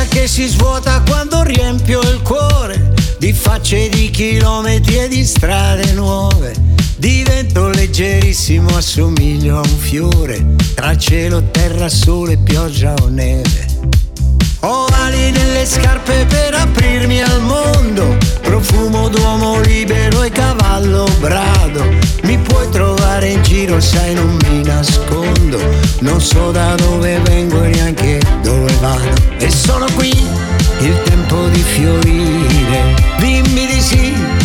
vita che si svuota quando riempio il cuore di facce, di chilometri e di strade nuove. Divento leggerissimo, assomiglio a un fiore, tra cielo, terra, sole, pioggia o neve. Ho ali nelle scarpe per aprirmi al mondo, profumo d'uomo libero e cavallo brado. Mi puoi trovare in giro, sai, non mi nascondo, non so da dove vengo e neanche dove vado. E sono qui, il tempo di fiorire, dimmi di sì,